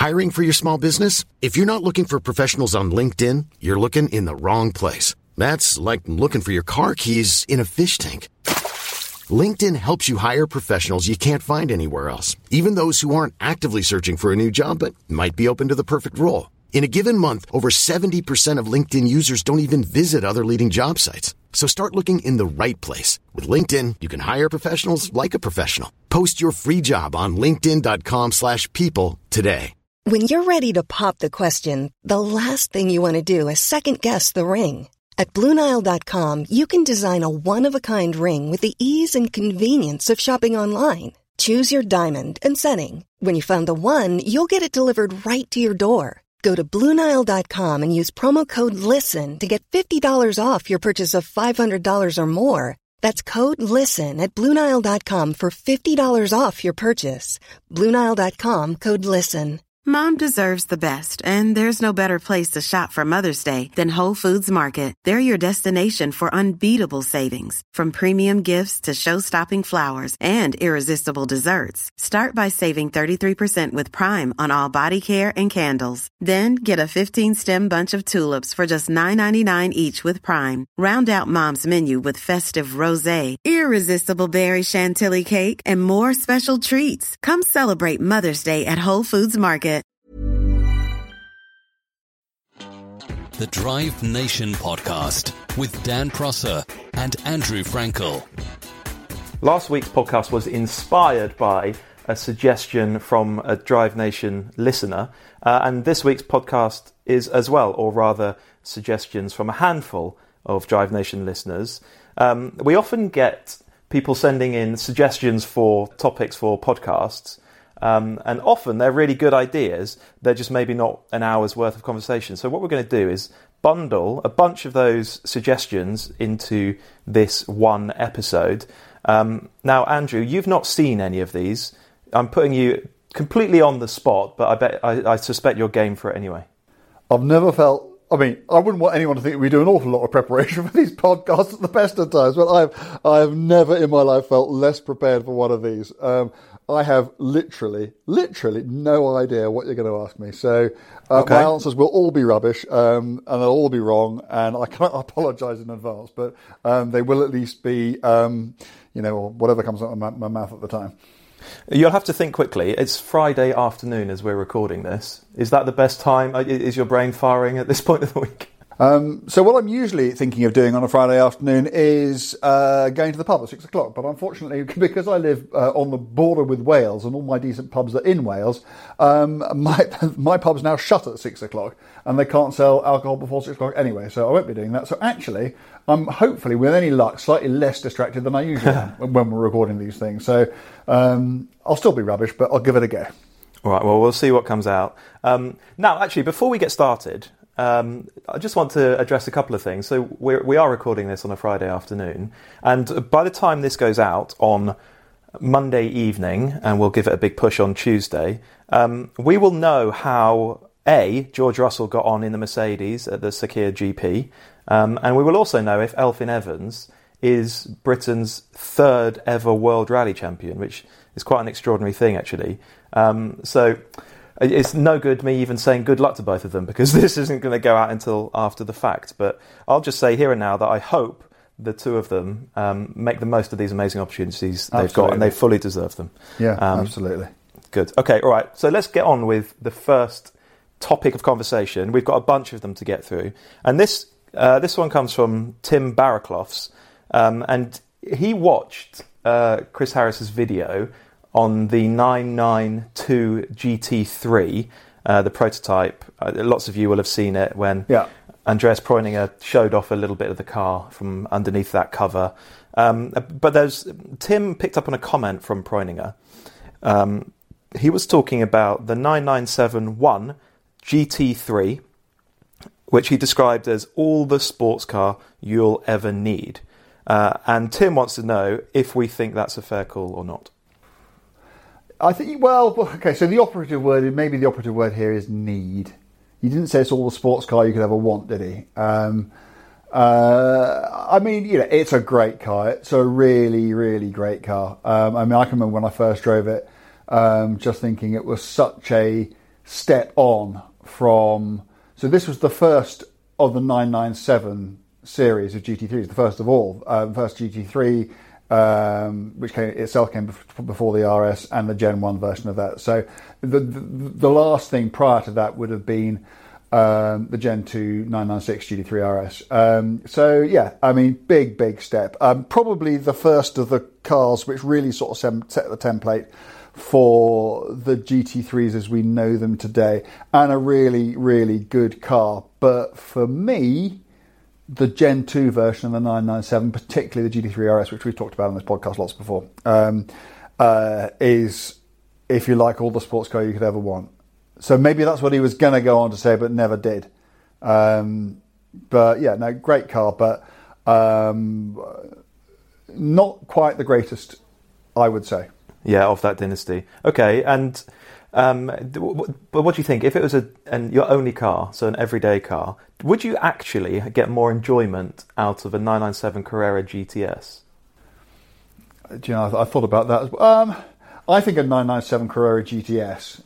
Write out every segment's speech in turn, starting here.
Hiring for your small business? If you're not looking for professionals on LinkedIn, you're looking in the wrong place. That's like looking for your car keys in a fish tank. LinkedIn helps you hire professionals you can't find anywhere else, even those who aren't actively searching for a new job but might be open to the perfect role. In a given month, over 70% of LinkedIn users don't even visit other leading job sites. So start looking in the right place. With LinkedIn, you can hire professionals like a professional. Post your free job on linkedin.com/people today. When you're ready to pop the question, the last thing you want to do is second-guess the ring. At BlueNile.com, you can design a one-of-a-kind ring with the ease and convenience of shopping online. Choose your diamond and setting. When you find the one, you'll get it delivered right to your door. Go to BlueNile.com and use promo code LISTEN to get $50 off your purchase of $500 or more. That's code LISTEN at BlueNile.com for $50 off your purchase. BlueNile.com, code LISTEN. Mom deserves the best, and there's no better place to shop for Mother's Day than Whole Foods Market. They're your destination for unbeatable savings, from premium gifts to show-stopping flowers and irresistible desserts. Start by saving 33% with Prime on all body care and candles. Then get a 15-stem bunch of tulips for just $9.99 each with Prime. Round out Mom's menu with festive rosé, irresistible berry chantilly cake, and more special treats. Come celebrate Mother's Day at Whole Foods Market. The Drive Nation podcast with Dan Prosser and Andrew Frankel. Last week's podcast was inspired by a suggestion from a Drive Nation listener, and this week's podcast is as well, or rather suggestions from a handful of Drive Nation listeners. We often get people sending in suggestions for topics for podcasts, and often they're really good ideas. They're just maybe not an hour's worth of conversation. So what we're going to do is bundle a bunch of those suggestions into this one episode. Now, Andrew, you've not seen any of these. I'm putting you completely on the spot, but I suspect you're game for it anyway. I've never felt... I mean, I wouldn't want anyone to think we do an awful lot of preparation for these podcasts at the best of times, but I have never in my life felt less prepared for one of these. I have literally no idea what you're going to ask me. So okay. My answers will all be rubbish, and they'll all be wrong, and I can't apologise in advance, but they will at least be, whatever comes out of my mouth at the time. You'll have to think quickly. It's Friday afternoon as we're recording this. Is that the best time? Is your brain firing at this point of the week? So what I'm usually thinking of doing on a Friday afternoon is going to the pub at 6 o'clock. But unfortunately, because I live on the border with Wales and all my decent pubs are in Wales, my pub's now shut at 6 o'clock and they can't sell alcohol before 6 o'clock anyway. So I won't be doing that. So actually, I'm hopefully, with any luck, slightly less distracted than I usually am when we're recording these things. So I'll still be rubbish, but I'll give it a go. All right, well, we'll see what comes out. Now, actually, before we get started... I just want to address a couple of things. So we are recording this on a Friday afternoon, and by the time this goes out on Monday evening, and we'll give it a big push on Tuesday, we will know how George Russell got on in the Mercedes at the Sakhir GP, and we will also know if Elfyn Evans is Britain's third ever World Rally Champion, which is quite an extraordinary thing, actually. So it's no good me even saying good luck to both of them, because this isn't going to go out until after the fact. But I'll just say here and now that I hope the two of them make the most of these amazing opportunities they've got, and they fully deserve them. Yeah, absolutely. Good. Okay, all right. So let's get on with the first topic of conversation. We've got a bunch of them to get through. And this one comes from Tim Barracloghs, and he watched Chris Harris's video on the 992 GT3, the prototype. Lots of you will have seen it when Andreas Preuninger showed off a little bit of the car from underneath that cover. But Tim picked up on a comment from Preuninger. He was talking about the 997-1 GT3, which he described as all the sports car you'll ever need. And Tim wants to know if we think that's a fair call or not. I think, okay, so the operative word here is need. He didn't say it's all the sports car you could ever want, did he? I mean, it's a great car. It's a really, really great car. I can remember when I first drove it, just thinking it was such a step on from... So this was the first of the 997 series of GT3s, the first of all. First GT3, which came before the RS, and the Gen 1 version of that. So the last thing prior to that would have been the Gen 2 996 GT3 RS. So yeah, I mean, big step. Probably the first of the cars which really sort of set the template for the GT3s as we know them today, and a really, really good car. But for me, the Gen 2 version of the 997, particularly the GT3 RS, which we've talked about on this podcast lots before, is, if you like, all the sports car you could ever want. So maybe that's what he was going to go on to say, but never did. But yeah, no, great car, but not quite the greatest, I would say. Yeah, of that dynasty. Okay, and but what do you think? If it was your only car, so an everyday car, would you actually get more enjoyment out of a 997 Carrera GTS? Do you know, I thought about that as well. I think a 997 Carrera GTS...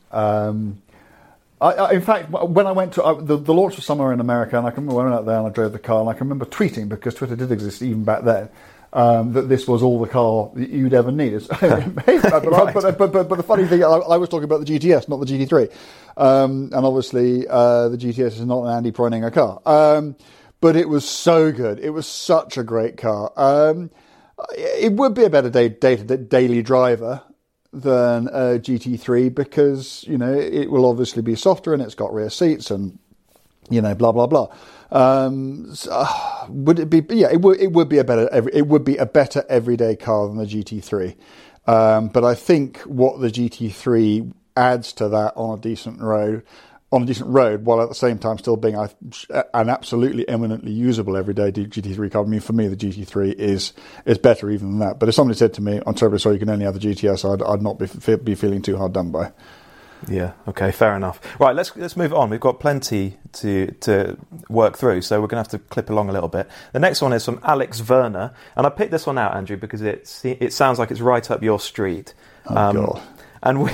in fact, when I went to the launch was somewhere in America, and I can remember when I went out there and I drove the car, and I can remember tweeting, because Twitter did exist even back then, that this was all the car that you'd ever need. But the funny thing, I was talking about the GTS, not the GT3, and obviously the GTS is not an Andy Preuninger car, but it was so good. It was such a great car. It would be a better daily driver than a GT3, because, you know, it will obviously be softer and it's got rear seats and, you know, blah blah blah. Would it be? Yeah, it would be a better everyday car than the GT3. But I think what the GT3 adds to that on a decent road, while at the same time still being an absolutely eminently usable everyday GT3 car. I mean, for me, the GT3 is better even than that. But if somebody said to me, "I'm terribly sorry, you can only have the GTS," I'd not be feeling too hard done by. Yeah. Okay. Fair enough. Right. Let's move on. We've got plenty to work through, so we're going to have to clip along a little bit. The next one is from Alex Werner, and I picked this one out, Andrew, because it sounds like it's right up your street. Oh God. And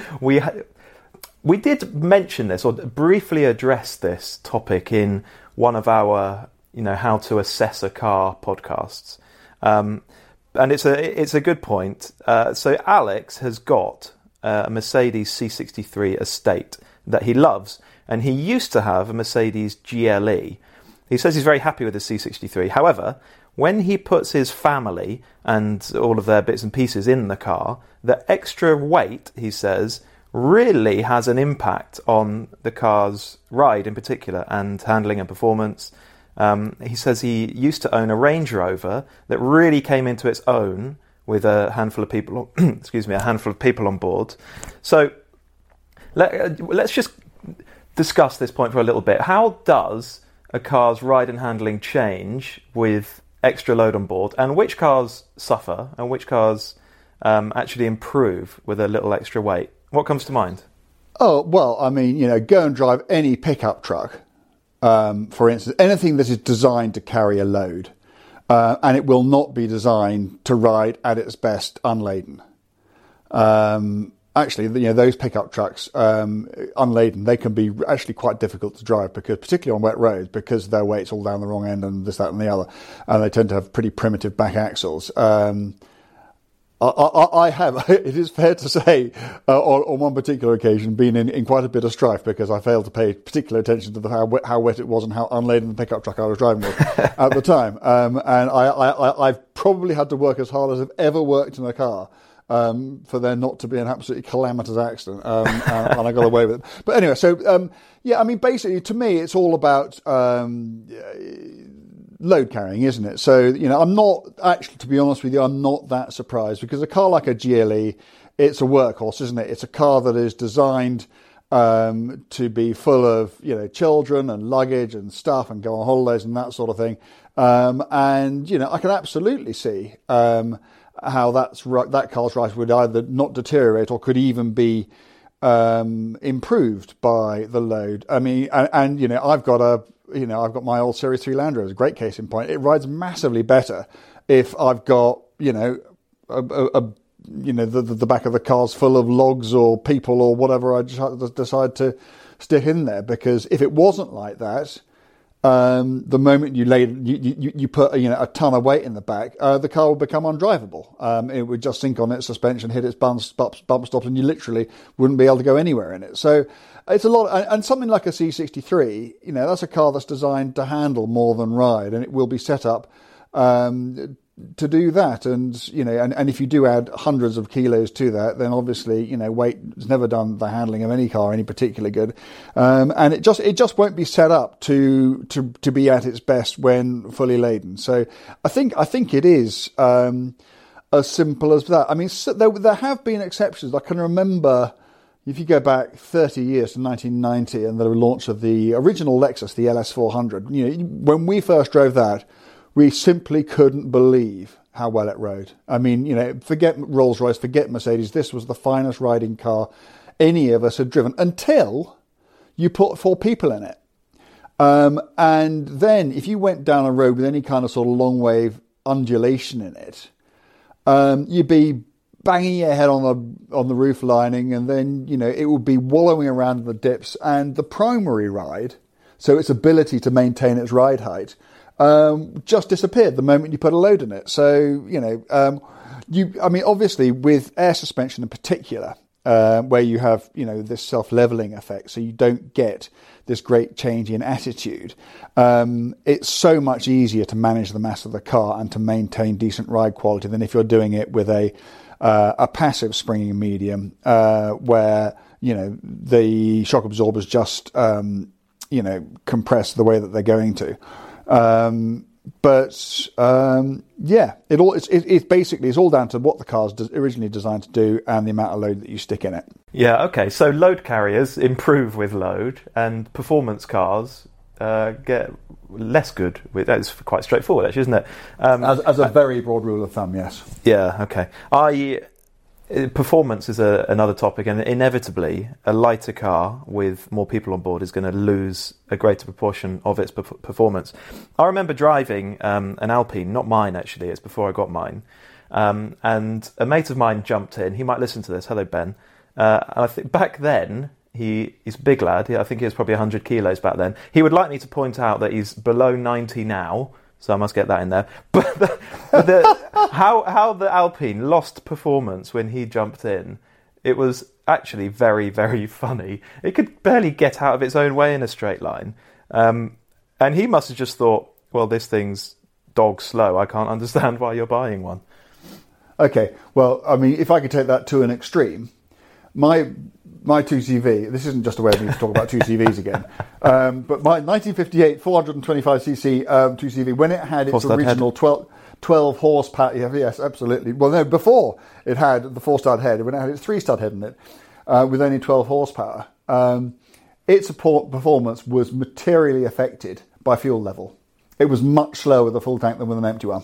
we did mention this, or briefly address this topic in one of our, how to assess a car podcasts, and it's a good point. So Alex has got a Mercedes C63 estate that he loves, and he used to have a Mercedes GLE. He says he's very happy with the C63. However, when he puts his family and all of their bits and pieces in the car, the extra weight, he says, really has an impact on the car's ride in particular, and handling and performance. He says he used to own a Range Rover that really came into its own with a handful of people, a handful of people on board. So let's just discuss this point for a little bit. How does a car's ride and handling change with extra load on board, and which cars suffer and which cars actually improve with a little extra weight? What comes to mind? Oh, well, I mean, go and drive any pickup truck, for instance, anything that is designed to carry a load, and it will not be designed to ride at its best unladen. Actually, those pickup trucks, unladen, they can be actually quite difficult to drive, because particularly on wet roads, because their weight's all down the wrong end and this, that and the other, and they tend to have pretty primitive back axles. I have, it is fair to say, on one particular occasion, been in quite a bit of strife, because I failed to pay particular attention to how wet it was and how unladen the pickup truck I was driving was at the time. And I've probably had to work as hard as I've ever worked in a car for there not to be an absolutely calamitous accident, and I got away with it. But anyway, so yeah, I mean, basically, to me, it's all about load carrying, isn't it? So, I'm not actually, to be honest with you, I'm not that surprised, because a car like a GLE, it's a workhorse, isn't it? It's a car that is designed to be full of, children and luggage and stuff, and go on holidays and that sort of thing. And I can absolutely see how that car's ride would either not deteriorate or could even be improved by the load. I mean, and I've got my old Series 3 Land Rover, it's a great case in point. It rides massively better if I've got, a the back of the car's full of logs or people or whatever I just decide to stick in there. Because if it wasn't like that, the moment you put a ton of weight in the back, the car would become undrivable. It would just sink on its suspension, hit its bump stops, and you literally wouldn't be able to go anywhere in it. So it's a lot, and something like a C63, that's a car that's designed to handle more than ride, and it will be set up to do that. And and if you do add hundreds of kilos to that, then obviously weight has never done the handling of any car any particular good, and it just won't be set up to be at its best when fully laden. So I think it is as simple as that. I mean, so there have been exceptions. I can remember, if you go back 30 years to 1990 and the launch of the original Lexus, the LS400, when we first drove that, we simply couldn't believe how well it rode. I mean, forget Rolls-Royce, forget Mercedes. This was the finest riding car any of us had driven until you put 4 people in it. And then if you went down a road with any kind of sort of long wave undulation in it, you'd be banging your head on the roof lining, and then it would be wallowing around in the dips. And the primary ride, so its ability to maintain its ride height, just disappeared the moment you put a load in it. So obviously with air suspension in particular, where you have this self-leveling effect, so you don't get this great change in attitude. It's so much easier to manage the mass of the car and to maintain decent ride quality than if you're doing it with a passive springing medium, where the shock absorbers just compress the way that they're going to. It's all down to what the car's originally designed to do and the amount of load that you stick in it. Yeah, okay. So load carriers improve with load, and performance cars get less good with. That's quite straightforward, actually, isn't it? As a very broad rule of thumb, yes. Yeah, okay. Performance is another topic, and inevitably a lighter car with more people on board is going to lose a greater proportion of its performance. I remember driving an Alpine, not mine actually, it's before I got mine, and a mate of mine jumped in. He might listen to this. Hello, Ben. And I think back then, he's a big lad. I think he was probably 100 kilos back then. He would like me to point out that he's below 90 now, so I must get that in there. But how the Alpine lost performance when he jumped in, it was actually very, very funny. It could barely get out of its own way in a straight line. And he must have just thought, well, this thing's dog slow. I can't understand why you're buying one. Okay, well, I mean, if I could take that to an extreme, my 2CV, this isn't just a way of me to talk about 2CVs again, but my 1958 425cc 2CV, when it had its original 12 horsepower, yes, absolutely. Well, no, before it had the 4-stud head, when it had its 3-stud head in it, with only 12 horsepower, its performance was materially affected by fuel level. It was much slower with a full tank than with an empty one.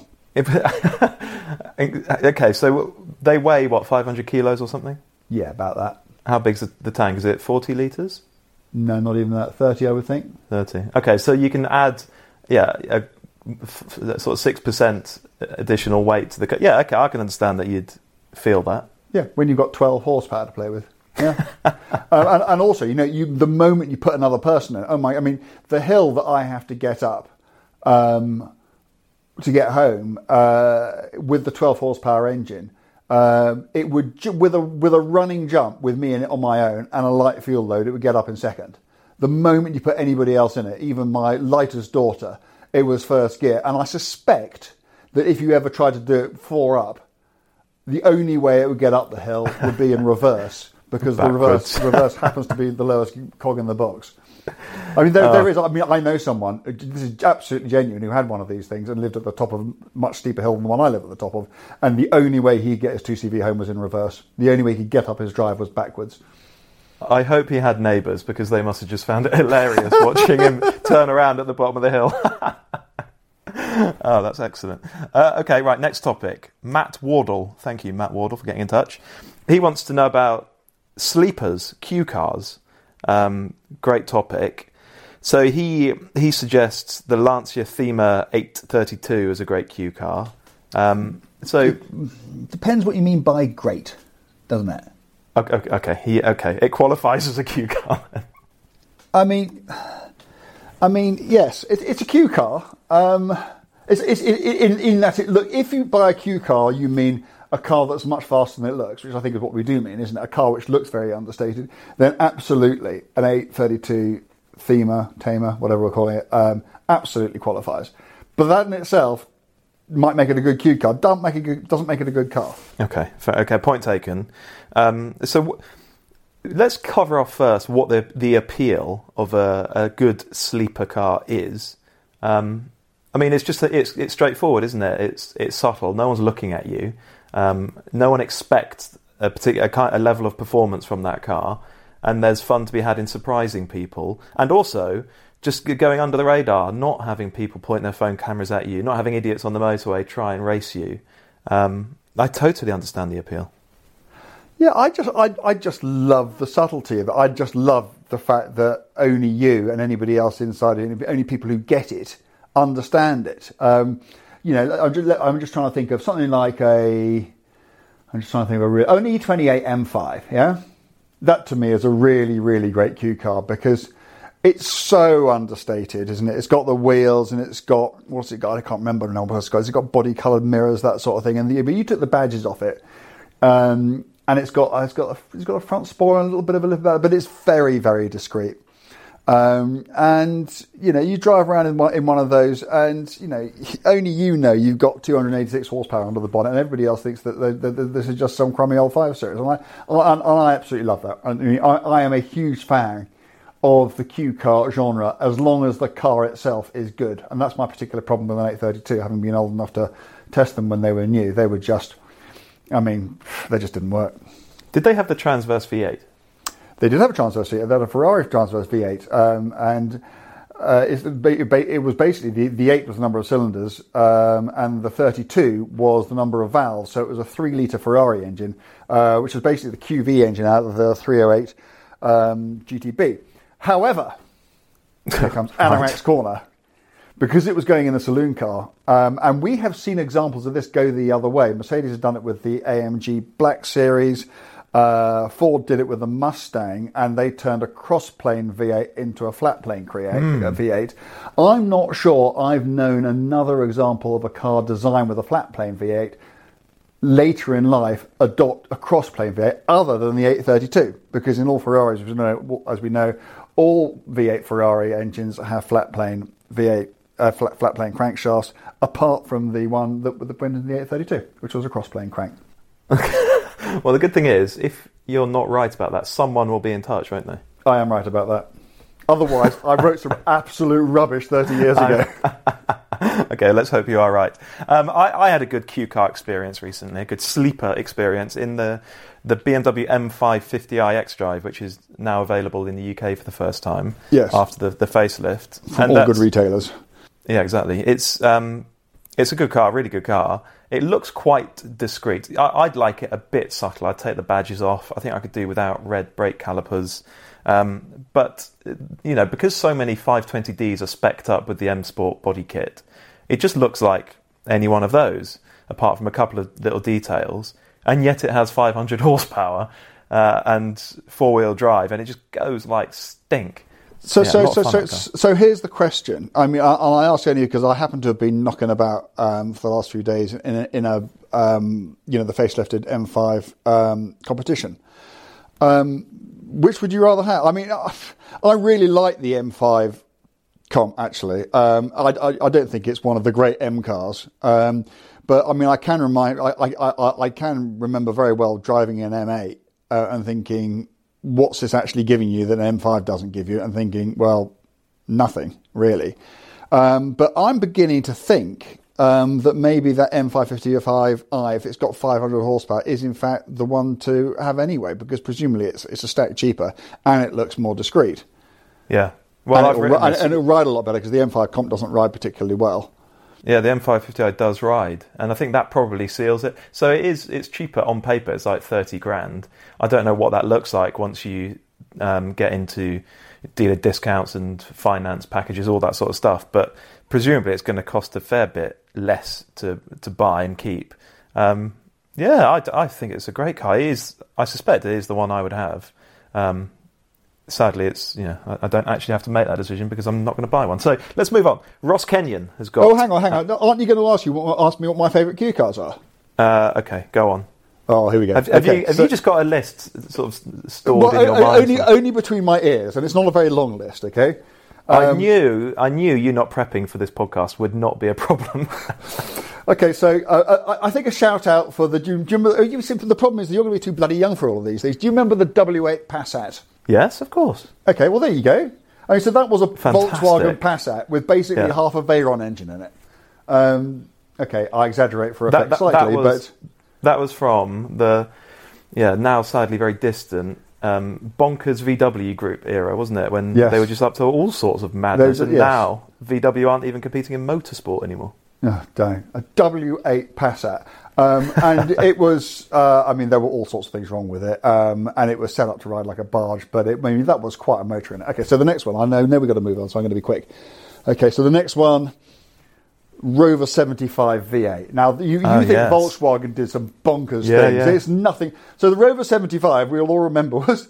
Okay, so they weigh, 500 kilos or something? Yeah, about that. How big's the tank? Is it 40 litres? No, not even that. 30, I would think. 30. Okay, so you can add, a sort of 6% additional weight to the car. Yeah, okay, I can understand that you'd feel that. Yeah, when you've got 12 horsepower to play with. Yeah. and also, the moment you put another person in, the hill that I have to get up to get home with the 12 horsepower engine, it would, with a running jump with me in it on my own and a light fuel load, it would get up in second. The moment you put anybody else in it, even my lightest daughter, it was first gear. And I suspect that if you ever tried to do it 4 up, the only way it would get up the hill would be in reverse, because the reverse happens to be the lowest cog in the box. I mean, there is. I mean, I know someone. This is absolutely genuine, who had one of these things and lived at the top of a much steeper hill than the one I live at the top of. And the only way he'd get his 2CV home was in reverse. The only way he'd get up his drive was backwards. I hope he had neighbours, because they must have just found it hilarious watching him turn around at the bottom of the hill. Oh, that's excellent. Okay, right. Next topic. Matt Wardle. Thank you, Matt Wardle, for getting in touch. He wants to know about sleepers, Q cars. Great topic. So he suggests the Lancia Thema 832 is a great Q car. So depends what you mean by great, doesn't it? Okay. It qualifies as a Q car. I mean, yes, it's a Q car. It's in that look. If you buy a Q car, you mean a car that's much faster than it looks, which I think is what we do mean, isn't it? A car which looks very understated. Then absolutely, an 832 Tamer, whatever we're calling it, absolutely qualifies. But that in itself might make it a good Q car. Doesn't make it a good car. Okay, point taken. So let's cover off first what the appeal of a good sleeper car is. I mean, it's just it's straightforward, isn't it? It's subtle. No one's looking at you. No one expects a level of performance from that car, and there's fun to be had in surprising people, and also just going under the radar, not having people point their phone cameras at you, not having idiots on the motorway try and race you. I totally understand the appeal. Yeah, I just love the subtlety of it. I just love the fact that only you and anybody else inside it, only people who get it, understand it. I'm just trying to think of something like an E28 M5. Yeah, that to me is a really, really great Q car because it's so understated, isn't it? It's got the wheels and it's got, what's it got? I can't remember now what it's got. It's got body coloured mirrors, that sort of thing. But you took the badges off it, and it's got a front spoiler and a little bit of a lift back, but it's very, very discreet. And you drive around in one of those, and only you've got 286 horsepower under the bonnet, and everybody else thinks that this is just some crummy old 5 Series. And I absolutely love that. I mean, I am a huge fan of the Q car genre as long as the car itself is good, and that's my particular problem with an 832. Having been old enough to test them when they were new, they were just, they just didn't work. Did they have the transverse V8? They did have a transverse V8. They had a Ferrari transverse V8, it was basically the 8 was the number of cylinders, and the 32 was the number of valves. So it was a 3-litre Ferrari engine, which was basically the QV engine out of the 308 GTB. However, here comes Anorak's corner, because it was going in a saloon car, and we have seen examples of this go the other way. Mercedes has done it with the AMG Black Series. Ford did it with the Mustang, and they turned a cross-plane V8 into a flat-plane V8. I'm not sure I've known another example of a car designed with a flat-plane V8 later in life adopt a cross-plane V8 other than the 832, because in all Ferraris, as we know, all V8 Ferrari engines have flat-plane V8, flat-plane crankshafts, apart from the one that went in the 832, which was a cross-plane crank. Well, the good thing is, if you're not right about that, someone will be in touch, won't they? I am right about that. Otherwise, I wrote some absolute rubbish 30 years ago. Okay, let's hope you are right. I had a good Q car experience recently, a good sleeper experience in the BMW M5 50i xDrive, which is now available in the UK for the first time. Yes. After the facelift. From all good retailers. Yeah, exactly. It's a good car, really good car. It looks quite discreet. I'd like it a bit subtle. I'd take the badges off. I think I could do without red brake calipers. But, because so many 520Ds are specced up with the M Sport body kit, it just looks like any one of those, apart from a couple of little details. And yet it has 500 horsepower and four-wheel drive, and it just goes like stink. So here's the question. I mean, I ask only because I happen to have been knocking about for the last few days in a the facelifted M5 competition. Which would you rather have? I mean, I really like the M5 comp, actually. I don't think it's one of the great M cars. But I mean, I can remember very well driving an M8 and thinking, what's this actually giving you that an M5 doesn't give you? And thinking, well, nothing, really. But I'm beginning to think that maybe that M555i, if it's got 500 horsepower, is in fact the one to have anyway, because presumably it's a stack cheaper and it looks more discreet. Yeah. Well, and it'll ride a lot better because the M5 comp doesn't ride particularly well. Yeah, the M550i does ride, and I think that probably seals it. So it's cheaper on paper. It's like 30 grand. I don't know what that looks like once you get into dealer discounts and finance packages, all that sort of stuff. But presumably it's going to cost a fair bit less to buy and keep. I think it's a great car. I suspect it is the one I would have. Sadly, it's I don't actually have to make that decision because I'm not going to buy one. So let's move on. Ross Kenyon has got. Oh, hang on. Aren't you going to ask me what my favourite Q cars are? Okay, go on. Oh, here we go. Have you just got a list sort of stored in your mind? Only between my ears, and it's not a very long list. Okay. I knew you not prepping for this podcast would not be a problem. Okay, so I think a shout out for the. Do you remember? The problem is that you're going to be too bloody young for all of these things. Do you remember the W8 Passat? Yes, of course. Okay, well there you go. I mean, so that was a Fantastic. Volkswagen Passat with basically half a Veyron engine in it. Okay, I exaggerate for effect slightly, but that was from the now sadly very distant bonkers VW Group era, wasn't it? When they were just up to all sorts of madness, and now VW aren't even competing in motorsport anymore. Oh, dang. A W8 Passat. And it was, there were all sorts of things wrong with it. And it was set up to ride like a barge, but that was quite a motor in it. Okay, so the next one, I know we've got to move on, so I'm going to be quick. Okay, so the next one, Rover 75 V8. Now, you think Volkswagen did some bonkers things. Yeah. It's nothing. So the Rover 75, we'll all remember, was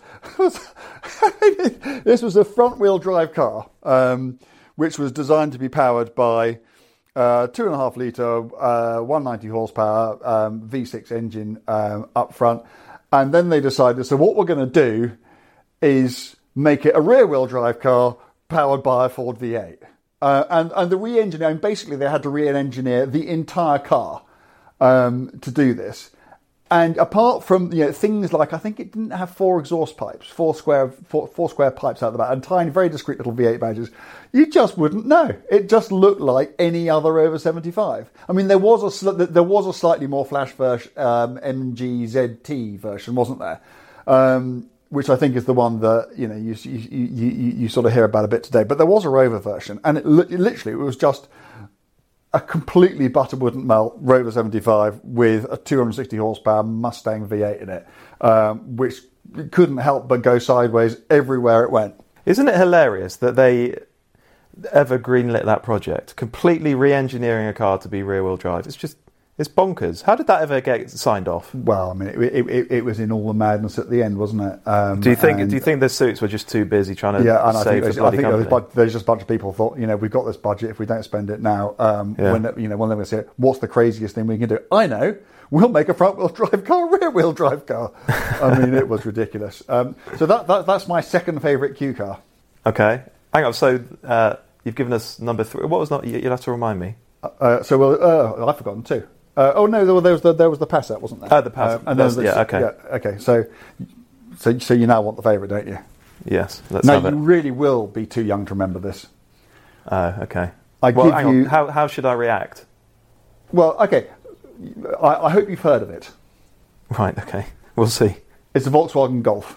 this was a front-wheel drive car, which was designed to be powered by 2.5 litre, 190 horsepower V6 engine up front, and then they decided. So what we're going to do is make it a rear-wheel drive car powered by a Ford V8, and the re-engineering. Basically, they had to re-engineer the entire car to do this. And apart from things like, I think it didn't have 4 exhaust pipes, four square pipes out the back, and tiny, very discreet little V8 badges, you just wouldn't know. It just looked like any other Rover 75. I mean, there was a slightly more flash version, MGZT version, wasn't there? Which I think is the one that you sort of hear about a bit today. But there was a Rover version, and it was just a completely butter wouldn't melt Rover 75 with a 260 horsepower Mustang V8 in it, which couldn't help but go sideways everywhere it went. Isn't it hilarious that they ever greenlit that project? Completely re-engineering a car to be rear-wheel drive. It's bonkers. How did that ever get signed off? Well, I mean, it was in all the madness at the end, wasn't it? Do you think the suits were just too busy trying to save the bloody company? There's just a bunch of people who thought, we've got this budget. If we don't spend it now, when they're going to say, what's the craziest thing we can do? I know. We'll make a front-wheel drive car, rear-wheel drive car. I mean, it was ridiculous. So that's my second favourite Q car. Okay, hang on. So you've given us number 3. What was not? You'll have to remind me. I've forgotten too. There was the Passat, wasn't there? The Passat. Okay. Yeah, okay. So you now want the favourite, don't you? Yes. Let's have it. You really will be too young to remember this. Okay. How should I react? Well, okay. I hope you've heard of it. Right. Okay. We'll see. It's a Volkswagen Golf.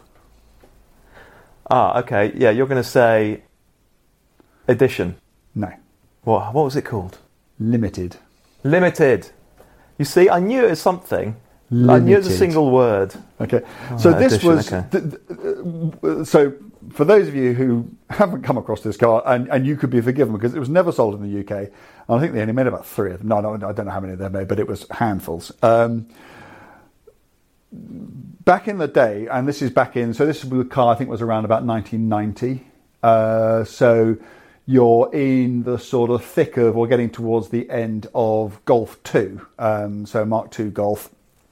Okay. Yeah, you're going to say Edition. No. What was it called? Limited. You see, I knew it was something. Limited. I knew it was a single word. Okay. So this Edition, was... okay. So for those of you who haven't come across this car, and you could be forgiven because it was never sold in the UK, and I think they only made about 3 of them. No, I don't know how many they made, but it was handfuls. Back in the day, and this is this was a car I think was around about 1990. So you're in the sort of thick of, or getting towards the end of Golf 2, so Mark II Golf.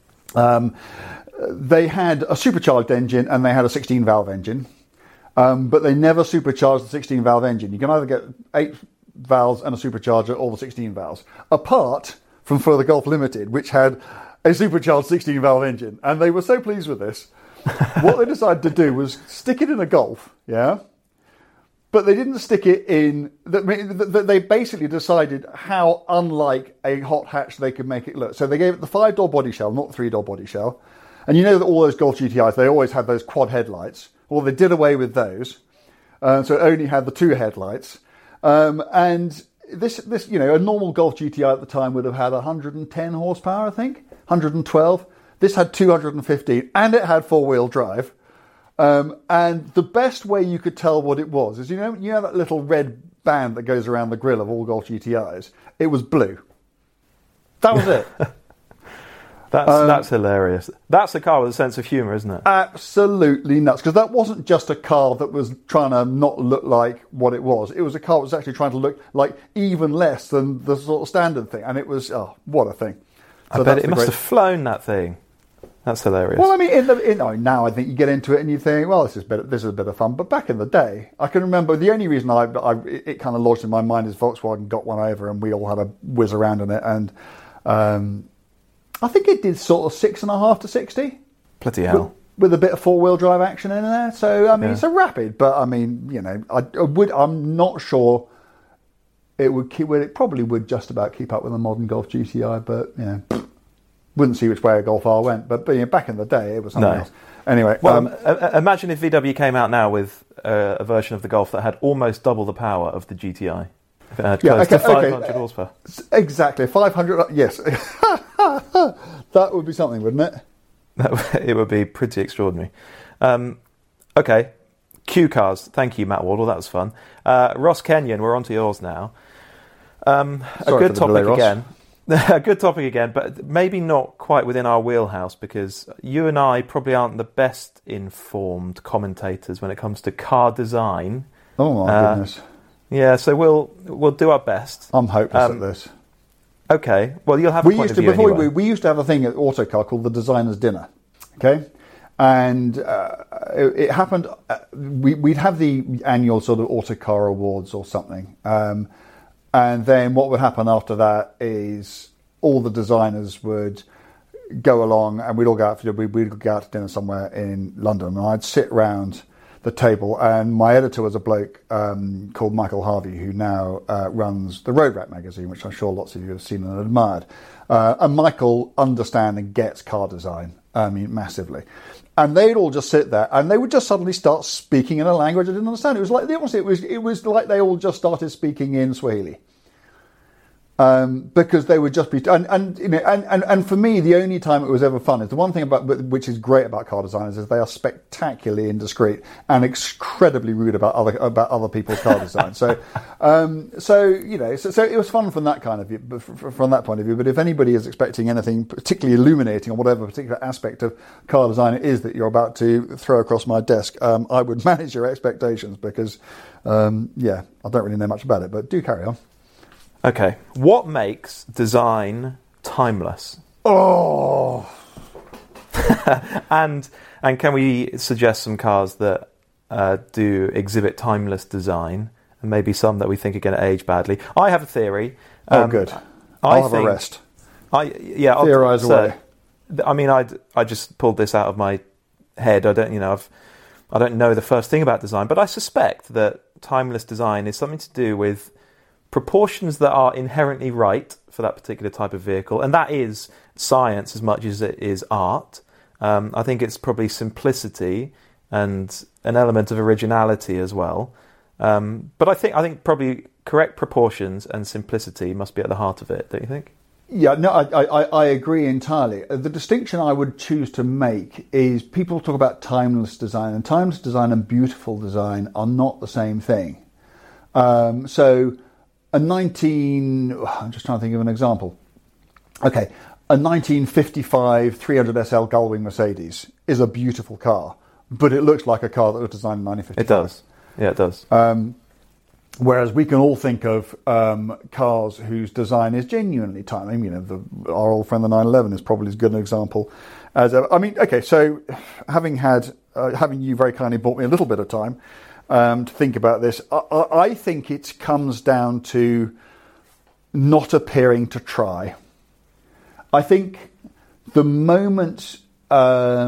They had a supercharged engine and they had a 16-valve engine, but they never supercharged the 16-valve engine. You can either get 8 valves and a supercharger or the 16 valves, apart from for the Golf Limited, which had a supercharged 16-valve engine. And they were so pleased with this, what they decided to do was stick it in a Golf, yeah? But they didn't stick it in... They basically decided how unlike a hot hatch they could make it look. So they gave it the 5-door body shell, not the 3-door body shell. And you know that all those Golf GTIs, they always had those quad headlights. Well, they did away with those. So it only had the 2 headlights. And this, a normal Golf GTI at the time would have had 110 horsepower, I think. 112. This had 215, and it had 4-wheel drive. And the best way you could tell what it was is, you know that little red band that goes around the grille of all Golf GTIs? It was blue. That was it. That's hilarious. That's a car with a sense of humour, isn't it? Absolutely nuts. Because that wasn't just a car that was trying to not look like what it was. It was a car that was actually trying to look like even less than the sort of standard thing. And it was, what a thing. So I bet it must have flown, that thing. That's hilarious. Well, I mean, now I think you get into it and you think, well, this is a bit of fun. But back in the day, I can remember the only reason it kind of lodged in my mind is Volkswagen got one over and we all had a whiz around in it. And I think it did sort of 6.5 to 60. Bloody hell. With a bit of four-wheel drive action in there. So, I mean, It's a rapid. But, I mean, I'm not sure it probably would just about keep up with a modern Golf GTI. But, wouldn't see which way a Golf R went, but back in the day, it was something else. Anyway, well, imagine if VW came out now with a version of the Golf that had almost double the power of the GTI. If it had close to 500 horsepower. Exactly, 500. Yes, that would be something, wouldn't it? It would be pretty extraordinary. Okay, Q cars. Thank you, Matt Wardle. That was fun. Ross Kenyon, we're on to yours now. A good topic again. A good topic again, but maybe not quite within our wheelhouse because you and I probably aren't the best informed commentators when it comes to car design. Oh my goodness! Yeah, so we'll do our best. I'm hopeless at this. Okay, well you'll have a point of view anyway. We used to have a thing at Autocar called the Designer's Dinner. Okay, and it happened. We'd have the annual sort of Autocar Awards or something. And then what would happen after that is all the designers would go along and we'd go out to dinner somewhere in London. And I'd sit round the table and my editor was a bloke called Michael Harvey, who now runs the Road Rat magazine, which I'm sure lots of you have seen and admired. And Michael understands and gets car design, massively. And they'd all just sit there and they would just suddenly start speaking in a language I didn't understand. It was like it was like they all just started speaking in Swahili. Because they would just be, and for me, the only time it was ever fun is the one thing which is great about car designers is they are spectacularly indiscreet and incredibly rude about other people's car design. So it was fun from that kind of view, from that point of view. But if anybody is expecting anything particularly illuminating on whatever particular aspect of car design it is that you're about to throw across my desk, I would manage your expectations because, I don't really know much about it. But do carry on. Okay, what makes design timeless? Oh, and can we suggest some cars that do exhibit timeless design, and maybe some that we think are going to age badly? I have a theory. Good. I'll have a rest. Theorise away. I mean, I just pulled this out of my head. I don't know the first thing about design, but I suspect that timeless design is something to do with proportions that are inherently right for that particular type of vehicle, and that is science as much as it is art. I think it's probably simplicity and an element of originality as well. But I think probably correct proportions and simplicity must be at the heart of it, don't you think? Yeah, no, I agree entirely. The distinction I would choose to make is people talk about timeless design, and timeless design and beautiful design are not the same thing. I'm just trying to think of an example. Okay, a 1955 300SL Gullwing Mercedes is a beautiful car, but it looks like a car that was designed in 1955. It does. Yeah, it does. Whereas we can all think of cars whose design is genuinely timeless. Our old friend the 911 is probably as good an example as ever. So having you very kindly bought me a little bit of time to think about this, I think it comes down to not appearing to try. I think the moment a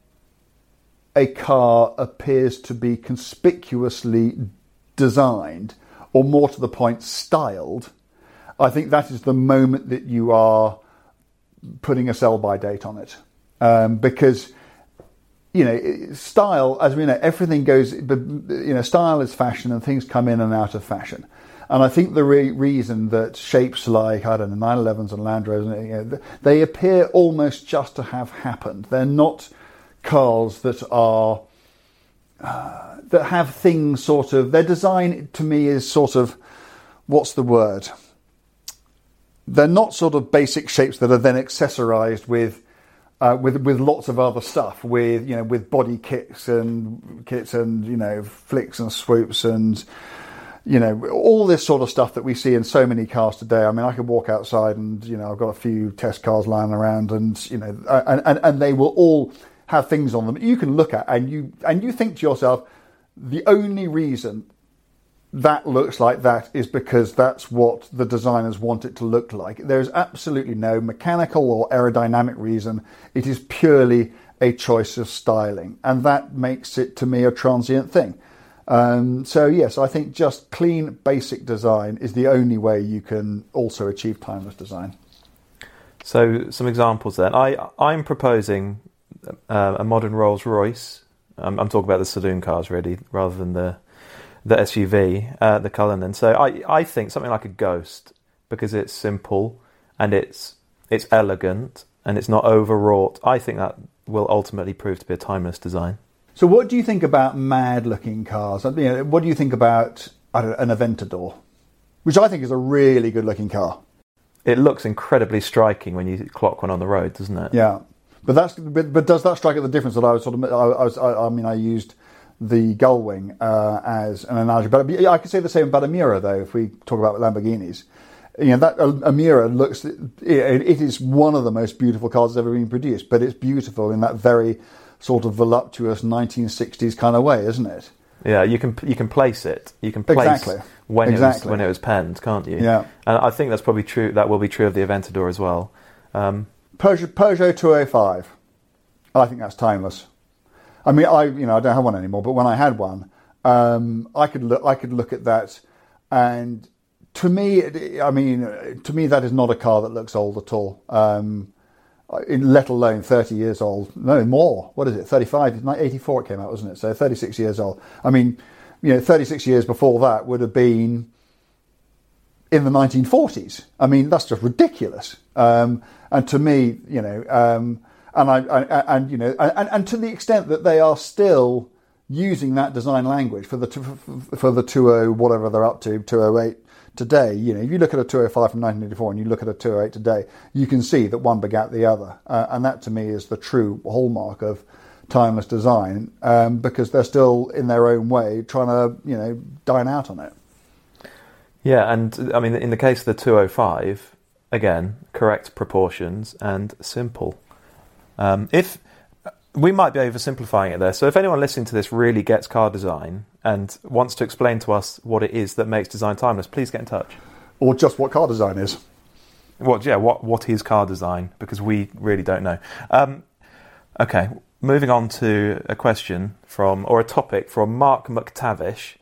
car appears to be conspicuously designed, or more to the point, styled, I think that is the moment that you are putting a sell-by date on it. Because style, as we know, everything goes, style is fashion and things come in and out of fashion. And I think the reason that shapes like, 911s and Land Rovers, they appear almost just to have happened. They're not cars that are, that have things sort of, their design to me is sort of, what's the word? They're not sort of basic shapes that are then accessorized with with lots of other stuff, with body kits and flicks and swoops and all this sort of stuff that we see in so many cars today. I mean, I could walk outside and I've got a few test cars lying around, and and they will all have things on them you can look at, and you think to yourself, the only reason that looks like that is because that's what the designers want it to look like. There's absolutely no mechanical or aerodynamic reason. It is purely a choice of styling, and that makes it, to me, a transient thing. So yes, I think just clean, basic design is the only way you can also achieve timeless design. So some examples then. I'm proposing a modern Rolls-Royce. I'm talking about the saloon cars really, rather than the SUV, the Cullinan. So I think something like a Ghost, because it's simple and it's elegant and it's not overwrought. I think that will ultimately prove to be a timeless design. So what do you think about mad-looking cars? What do you think about an Aventador, which I think is a really good-looking car? It looks incredibly striking when you clock one on the road, doesn't it? Yeah, but does that strike at the difference that I used the Gullwing as an analogy, but I could say the same about a Miura, though. If we talk about Lamborghinis, that a Miura looks, it is one of the most beautiful cars that's ever been produced, but it's beautiful in that very sort of voluptuous 1960s kind of way, isn't it? Yeah, you can place it. You can place exactly. when it was penned, can't you? Yeah, and I think that's probably true. That will be true of the Aventador as well. Peugeot 205. I think that's timeless. I mean, I don't have one anymore, but when I had one, I could look at that, and to me, that is not a car that looks old at all. Let alone 30 years old. No more. What is it? 35. 84 it came out, wasn't it? So 36 years old. I mean, 36 years before that would have been in the 1940s. I mean, that's just ridiculous. And to me, and to the extent that they are still using that design language for the 20 whatever they're up to, 208 today. If you look at a 205 from 1984 and you look at a 208 today, you can see that one begat the other, and that to me is the true hallmark of timeless design, because they're still in their own way trying to dine out on it. Yeah, and I mean, in the case of the 205, again, correct proportions and simple. If we might be oversimplifying it there, so if anyone listening to this really gets car design and wants to explain to us what it is that makes design timeless, please get in touch. Or just what car design is. What is car design? Because we really don't know. Okay, moving on to a topic from Mark McTavish.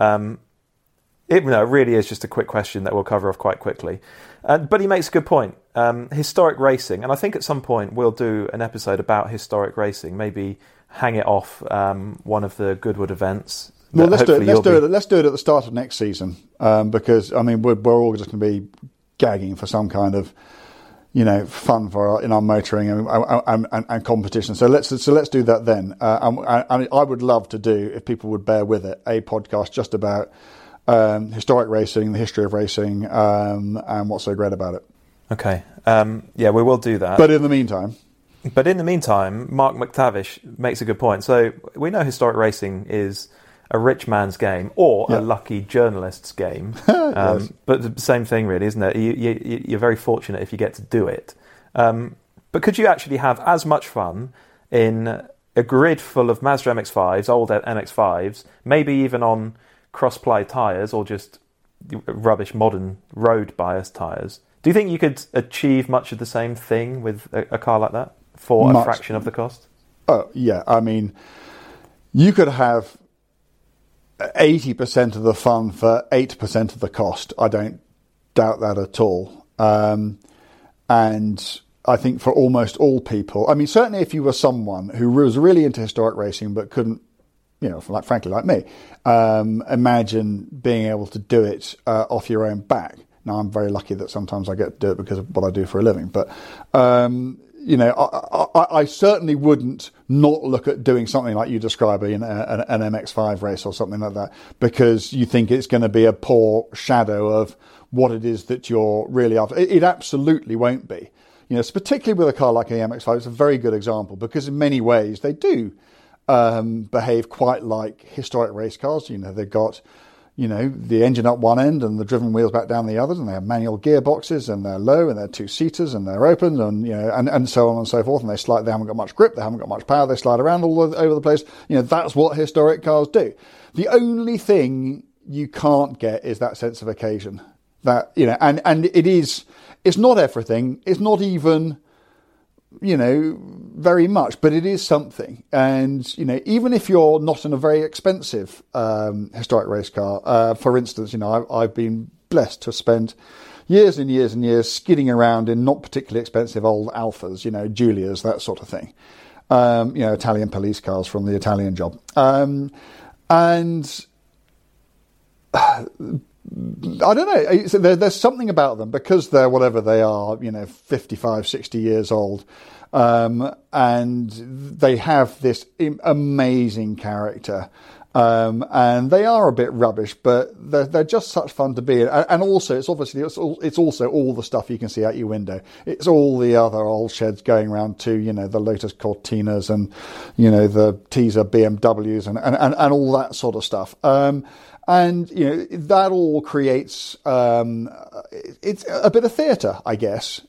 It really is just a quick question that we'll cover off quite quickly. But he makes a good point. Historic racing, and I think at some point we'll do an episode about historic racing, maybe hang it off one of the Goodwood events. Well, let's do it at the start of next season, because I mean we're all just going to be gagging for some kind of fun in our motoring and competition. So let's do that then. And I would love to do, if people would bear with it, a podcast just about historic racing, the history of racing, and what's so great about it. Okay. We will do that. But in the meantime, Mark McTavish makes a good point. So we know historic racing is a rich man's game or a lucky journalist's game. Yes. But the same thing, really, isn't it? You're very fortunate if you get to do it. But could you actually have as much fun in a grid full of Mazda MX-5s, old MX-5s, maybe even on cross-ply tyres or just rubbish modern road-biased tyres? Do you think you could achieve much of the same thing with a car like that for a fraction of the cost? Oh, yeah. I mean, you could have 80% of the fun for 8% of the cost. I don't doubt that at all. And I think for almost all people, I mean, certainly if you were someone who was really into historic racing but couldn't, frankly, like me, imagine being able to do it off your own back. Now, I'm very lucky that sometimes I get to do it because of what I do for a living. But, I certainly wouldn't not look at doing something like you describe an MX-5 race or something like that, because you think it's going to be a poor shadow of what it is that you're really after. It absolutely won't be. particularly with a car like the MX-5, it's a very good example because in many ways they do behave quite like historic race cars. They've got, the engine up one end and the driven wheels back down the other, and they have manual gearboxes, and they're low, and they're two-seaters, and they're open, and and so on and so forth. And they haven't got much grip, they haven't got much power, they slide around all over the place. That's what historic cars do. The only thing you can't get is that sense of occasion. That and it's not everything. It's not even very much, but it is something. And, even if you're not in a very expensive historic race car, for instance, I've been blessed to spend years and years and years skidding around in not particularly expensive old Alfas, Giulias, that sort of thing. Italian police cars from the Italian job. And I don't know. There's something about them because they're whatever they are, 55, 60 years old. And they have this amazing character. And they are a bit rubbish, but they're just such fun to be in. And also, it's also all the stuff you can see out your window. It's all the other old sheds going around too, the Lotus Cortinas and, the teaser BMWs and all that sort of stuff. And, that all creates, it's a bit of theatre, I guess.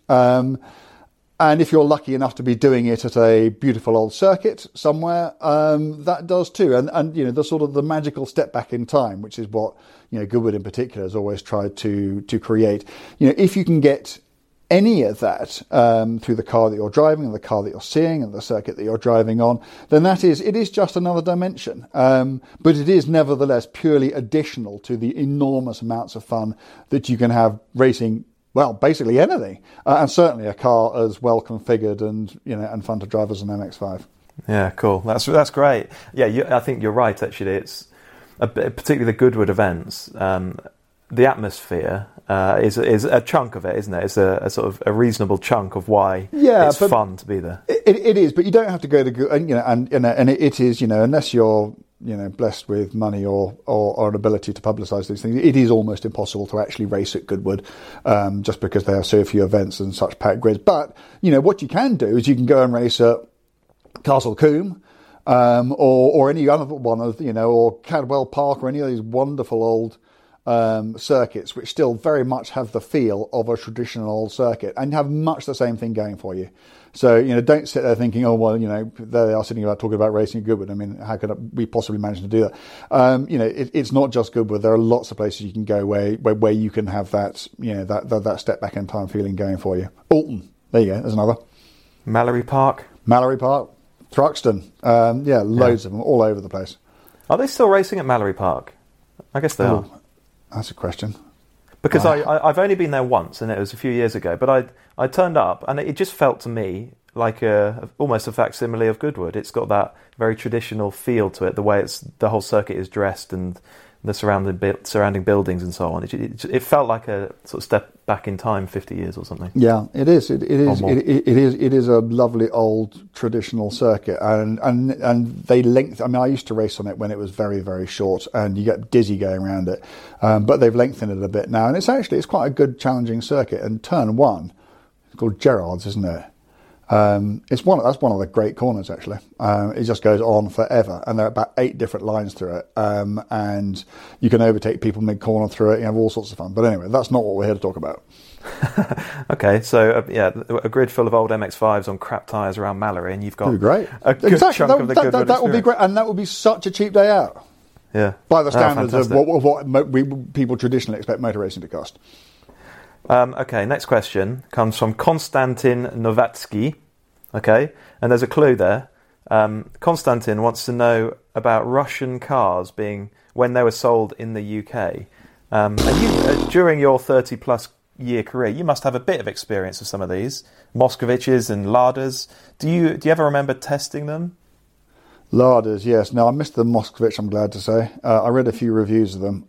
And if you're lucky enough to be doing it at a beautiful old circuit somewhere, that does too. And the sort of the magical step back in time, which is what, Goodwood in particular has always tried to create. If you can get any of that through the car that you're driving and the car that you're seeing and the circuit that you're driving on, then it is just another dimension. But it is nevertheless purely additional to the enormous amounts of fun that you can have racing, well, basically anything. And certainly a car as well configured and fun to drive as an MX-5. Yeah, cool. That's great. Yeah, I think you're right, actually. It's particularly the Goodwood events. The atmosphere is a chunk of it, isn't it? It's a sort of a reasonable chunk of why it's fun to be there. It is, but you don't have to go to and it is, unless you're blessed with money or an ability to publicise these things, it is almost impossible to actually race at Goodwood, just because they have so few events and such packed grids. But what you can do is you can go and race at Castle Combe, or any other one of or Cadwell Park, or any of these wonderful old circuits which still very much have the feel of a traditional old circuit and have much the same thing going for you. So, don't sit there thinking, oh, well, there they are sitting about talking about racing at Goodwood. I mean, how could we possibly manage to do that? It's not just Goodwood. There are lots of places you can go where you can have that, that step back in time feeling going for you. Alton, there you go. There's another. Mallory Park, Thruxton. Loads of them all over the place. Are they still racing at Mallory Park? I guess they are. That's a question. Because I've only been there once, and it was a few years ago. But I turned up, and it just felt to me like almost a facsimile of Goodwood. It's got that very traditional feel to it, the way the whole circuit is dressed, and the surrounding buildings and so on. It felt like a sort of step back in time, 50 years or something. Yeah, it is. It is a lovely old traditional circuit, and they lengthen. I mean, I used to race on it when it was very, very short, and you get dizzy going around it. But they've lengthened it a bit now, and it's quite a good, challenging circuit. And turn one, it's called Gerrard's, isn't it? That's one of the great corners, actually. It just goes on forever, and there are about 8 different lines through it, and you can overtake people mid-corner through it. You have all sorts of fun. But anyway, that's not what we're here to talk about. Okay, so a grid full of old MX-5s on crap tyres around Mallory, and you've got great. A good chunk of the Goodwood that would be great, and that would be such a cheap day out. Yeah, by the standards of what people traditionally expect motor racing to cost. Okay, next question comes from Konstantin Novatsky. Okay, and there's a clue there. Konstantin wants to know about Russian cars when they were sold in the UK. And you, during your 30-plus year career, you must have a bit of experience with some of these. Moskoviches and Ladas. Do you ever remember testing them? Ladas, yes. No, I missed the Moskovich, I'm glad to say. I read a few reviews of them.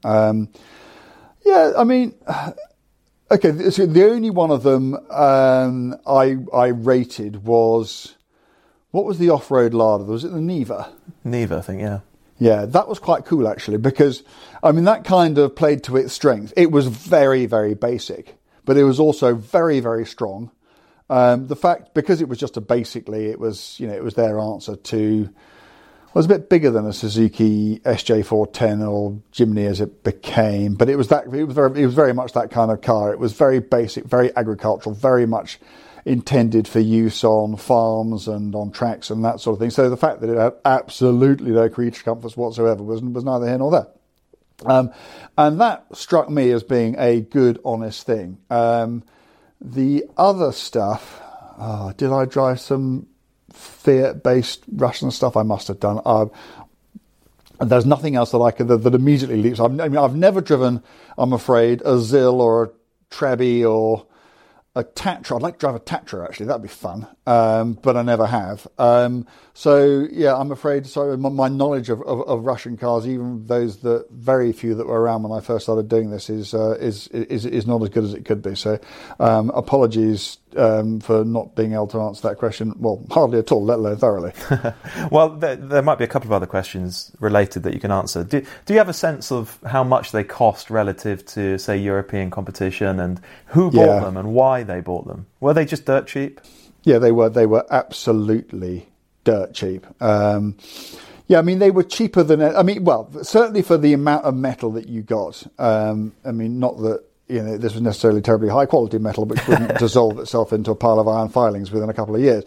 I mean... Okay, so the only one of them I rated was... What was the off-road Lada? Was it the Niva? Niva, I think, yeah. Yeah, that was quite cool, actually, because, I mean, that kind of played to its strength. It was very, very basic, but it was also very, very strong. The fact, because it was just it was their answer to, it was a bit bigger than a Suzuki SJ410 or Jimny as it became, but it was very much that kind of car. It was very basic, very agricultural, very much intended for use on farms and on tracks and that sort of thing. So the fact that it had absolutely no creature comforts whatsoever was neither here nor there. And that struck me as being a good, honest thing. The other stuff, did I drive some Fiat-based Russian stuff? I must have done. There's nothing else that immediately leaps. I've never driven, I'm afraid, a ZIL or a Trabi or a Tatra. I'd like to drive a Tatra, actually. That'd be fun. But I never have. So, yeah, I'm afraid, my knowledge of Russian cars, even those very few that were around when I first started doing this, is not as good as it could be. So, apologies for not being able to answer that question. Well, hardly at all, let alone thoroughly. Well, there might be a couple of other questions related that you can answer. Do you have a sense of how much they cost relative to, say, European competition, and who bought them and why they bought them? Were they just dirt cheap? Yeah, they were absolutely dirt cheap. They were cheaper than, certainly for the amount of metal that you got. Not that, this was necessarily terribly high quality metal, which wouldn't dissolve itself into a pile of iron filings within a couple of years.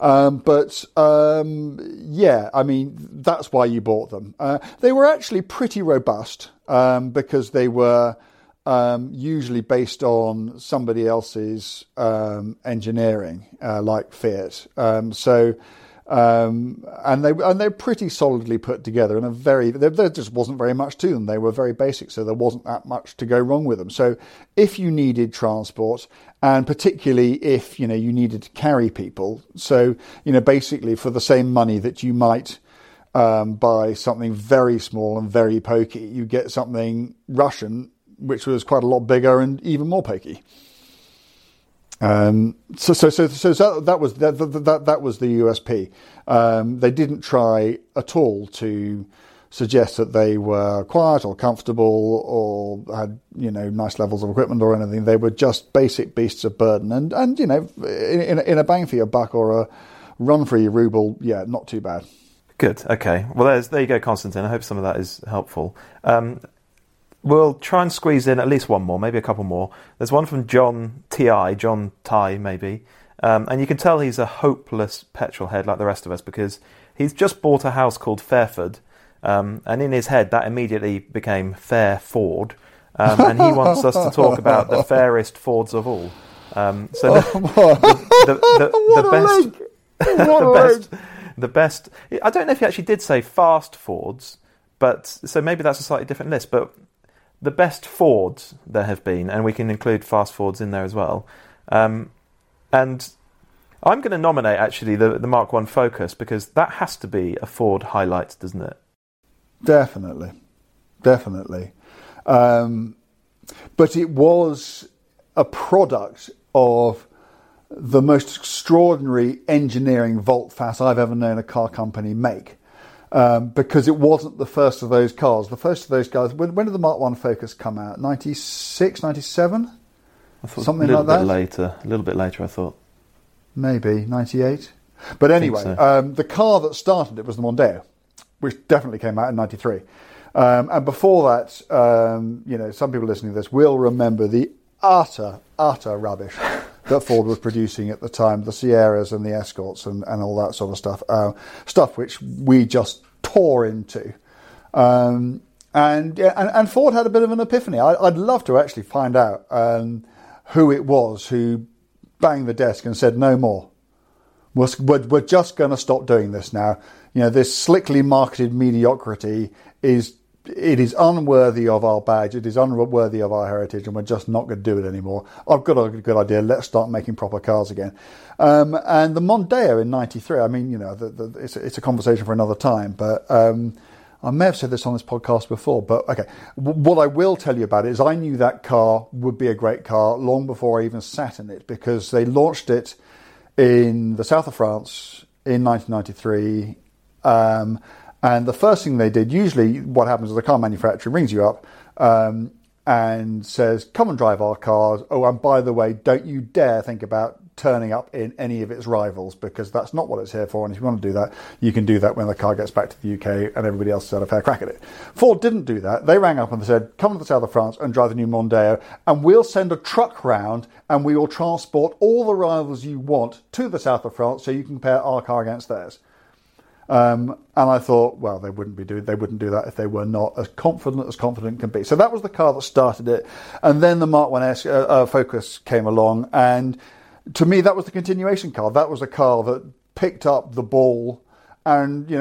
That's why you bought them. They were actually pretty robust, because they were usually based on somebody else's engineering, like Fiat. And they're pretty solidly put together, and there just wasn't very much to them. They were very basic, so there wasn't that much to go wrong with them. So if you needed transport, and particularly if you needed to carry people, so basically for the same money that you might buy something very small and very pokey, you get something Russian which was quite a lot bigger and even more pokey. So that was the USP. They didn't try at all to suggest that they were quiet or comfortable or had nice levels of equipment or anything. They were just basic beasts of burden, and in a bang for your buck or a run for your ruble, yeah, not too bad. Good. Okay. Well, there you go, Konstantin. I hope some of that is helpful. We'll try and squeeze in at least one more, maybe a couple more. There's one from John Ty, maybe. And you can tell he's a hopeless petrol head like the rest of us, because he's just bought a house called Fairford. And in his head, that immediately became Fairford. And he wants us to talk about the fairest Fords of all. The best. I don't know if he actually did say fast Fords, but so maybe that's a slightly different list. But the best Fords there have been, and we can include fast Fords in there as well. And I'm going to nominate actually the Mark I Focus, because that has to be a Ford highlight, doesn't it? Definitely. But it was a product of the most extraordinary engineering volte-face I've ever known a car company make. Because it wasn't the first of those cars. The first of those cars, when did the Mark I Focus come out? 96, 97? I thought something like that? A little bit later, I thought. Maybe, 98. But anyway, the car that started it was the Mondeo, which definitely came out in 93. And before that, some people listening to this will remember the utter rubbish that Ford was producing at the time, the Sierras and the Escorts and all that sort of stuff, stuff which we just tore into. And Ford had a bit of an epiphany. I'd love to actually find out who it was who banged the desk and said, no more. We're just going to stop doing this now. This slickly marketed mediocrity is unworthy of our badge. It is unworthy of our heritage, and we're just not going to do it anymore. I've got a good idea. Let's start making proper cars again. And the Mondeo in '93. I mean, it's a conversation for another time. But I may have said this on this podcast before. But okay, what I will tell you about it is I knew that car would be a great car long before I even sat in it, because they launched it in the south of France in 1993. And the first thing they did, usually what happens is the car manufacturer rings you up and says, come and drive our cars. Oh, and by the way, don't you dare think about turning up in any of its rivals, because that's not what it's here for. And if you want to do that, you can do that when the car gets back to the UK and everybody else has had a fair crack at it. Ford didn't do that. They rang up and said, come to the south of France and drive the new Mondeo, and we'll send a truck round and we will transport all the rivals you want to the south of France so you can compare our car against theirs. And I thought, well, they wouldn't do that if they were not as confident can be. So that was the car that started it. And then the Mark 1S Focus came along, and to me that was the continuation car. That was a car that picked up the ball and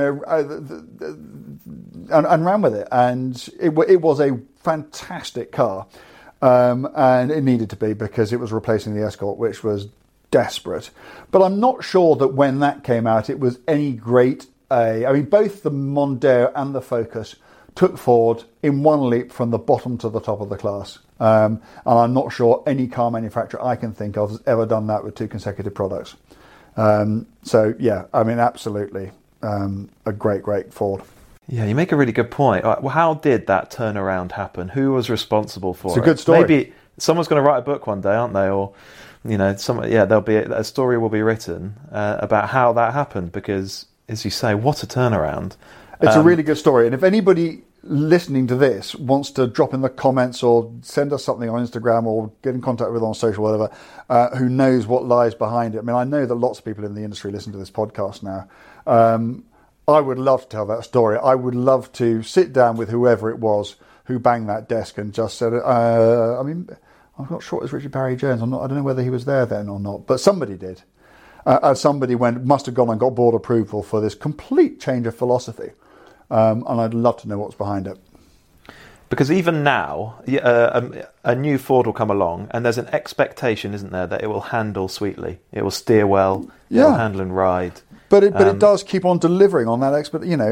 and ran with it. And it was a fantastic car, and it needed to be, because it was replacing the Escort, which was desperate. But I'm not sure that when that came out it was any great. I mean, both the Mondeo and the Focus took Ford in one leap from the bottom to the top of the class. And I'm not sure any car manufacturer I can think of has ever done that with two consecutive products. So, yeah, I mean, absolutely a great Ford. Yeah, you make a really good point. Well, how did that turnaround happen? Who was responsible for it? It's a good story. Maybe someone's going to write a book one day, aren't they? Or, there'll be a story will be written about how that happened, because, as you say, what a turnaround. It's a really good story. And if anybody listening to this wants to drop in the comments or send us something on Instagram or get in contact with us on social, whatever, who knows what lies behind it. I mean, I know that lots of people in the industry listen to this podcast now. I would love to tell that story. I would love to sit down with whoever it was who banged that desk and just said, I'm not sure it was Richard Barry Jones. I don't know whether he was there then or not, but somebody did. Somebody must have gone and got board approval for this complete change of philosophy. And I'd love to know what's behind it. Because even now, a new Ford will come along, and there's an expectation, isn't there, that it will handle sweetly. It will steer well, it will handle and ride. But it does keep on delivering on that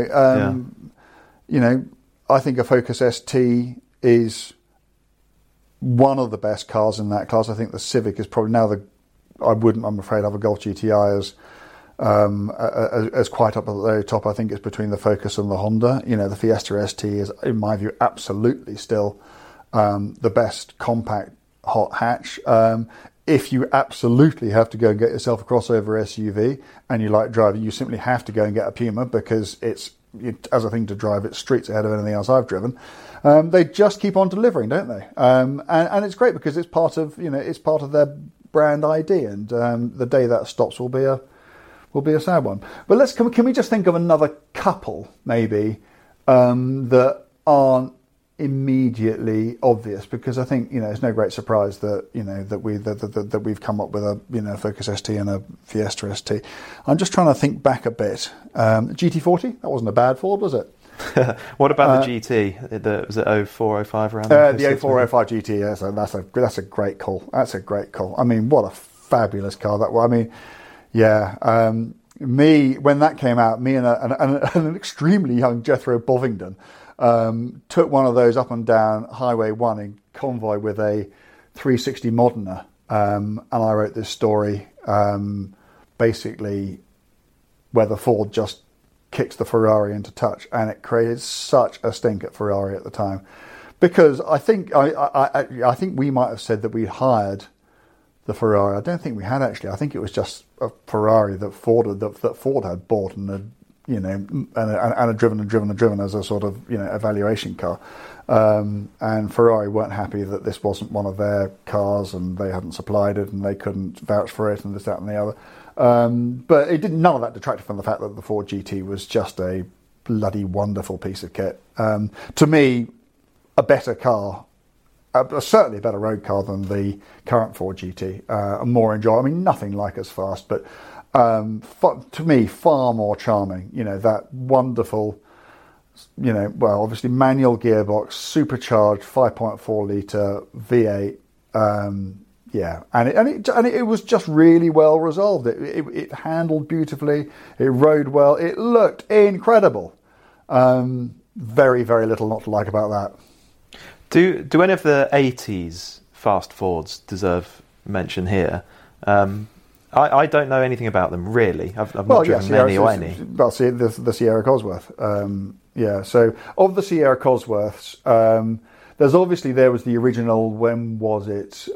I think a Focus ST is one of the best cars in that class. I think the Civic is probably now I'm afraid, have a Golf GTI as quite up at the very top. I think it's between the Focus and the Honda. The Fiesta ST is, in my view, absolutely still the best compact hot hatch. If you absolutely have to go and get yourself a crossover SUV and you like driving, you simply have to go and get a Puma, because as a thing to drive, it's streets ahead of anything else I've driven. They just keep on delivering, don't they? And it's great, because it's part of their brand ID, and the day that stops will be a sad one. But can we just think of another couple maybe that aren't immediately obvious, because I think it's no great surprise that that we've come up with a Focus ST and a Fiesta ST. I'm just trying to think back a bit. GT40, that wasn't a bad Ford, was it? What about the GT? Was it 04, 05 around there? The 04, 05 GT, yes, that's a great call. That's a great call. I mean, what a fabulous car that was. I mean, yeah. When that came out, me and an extremely young Jethro Bovingdon took one of those up and down Highway 1 in convoy with a 360 Modena, and I wrote this story basically where the Ford just kicks the Ferrari into touch, and it created such a stink at Ferrari at the time, because I think we might have said that we hired the Ferrari. I don't think we had, actually. I think it was just a Ferrari that Ford had bought and had and driven as a sort of evaluation car, and Ferrari weren't happy that this wasn't one of their cars, and they hadn't supplied it, and they couldn't vouch for it, and this, that, and the other. But it didn't. None of that detracted from the fact that the Ford GT was just a bloody wonderful piece of kit. To me, a better car, certainly a better road car than the current Ford GT. More enjoyable. I mean, nothing like as fast, but to me, far more charming. That wonderful, obviously manual gearbox, supercharged 5.4 litre V8. Yeah, and it was just really well resolved. It handled beautifully. It rode well. It looked incredible. Very, very little not to like about that. Do any of the 80s fast Fords deserve mention here? I don't know anything about them, really. I've not driven many or any. Well, see, the Sierra Cosworth. So of the Sierra Cosworths, there was the original, when was it?